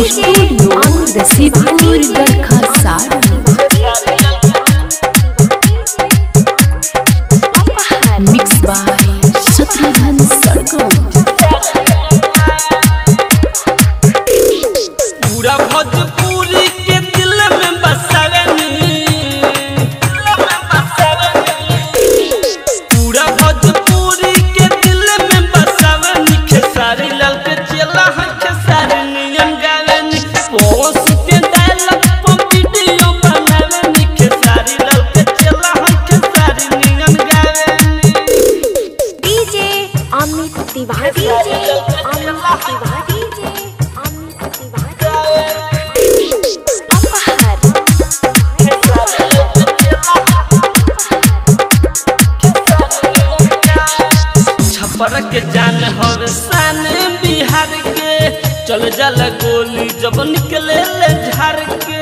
Studio दसीवानी Garkha सारा mix by Shatrughan सरगम। पूरा भोजपुरी के दिल में बसावनी, पूरा भोजपुरी के दिल में बसावनी। खेसारी लाल के चेला है खेसारी नियन गावनी, पोस के डायलॉग पर वीडियो बनावनी। खेसारी लाल के चेला है खेसारी नियन गावनी। डीजे अमित तिवारी छपर के जान हर सान बिहार के, चल जाला गोली जब निकले ले झार के।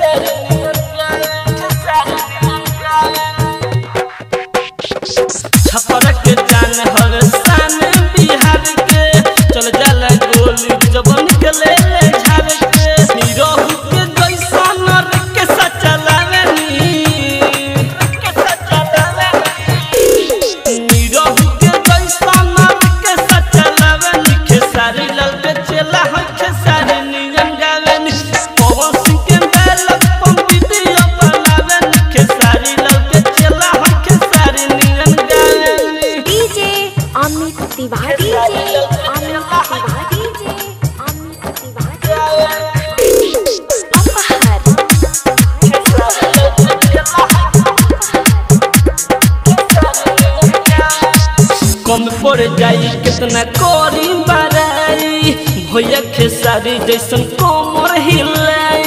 छपर के जान हर सान बिहार के, चल जाला गोली जब निकले ले झार के। निरहु के जैसा नर के सचलावनी, निरहु के जैसा नर के सचलावनी। खेसारी लाल के चेला है खेसारी नियन गावनी, पवन सिंह के डायलॉग पर वीडियो बनावनी। खेसारी लाल के चेला है खेसारी नियन गावनी। डीजे अमित तिवारी कम पड़ जाई कितना करी बड़ाई, भैया खेसारी जैसन कमर हिलाई।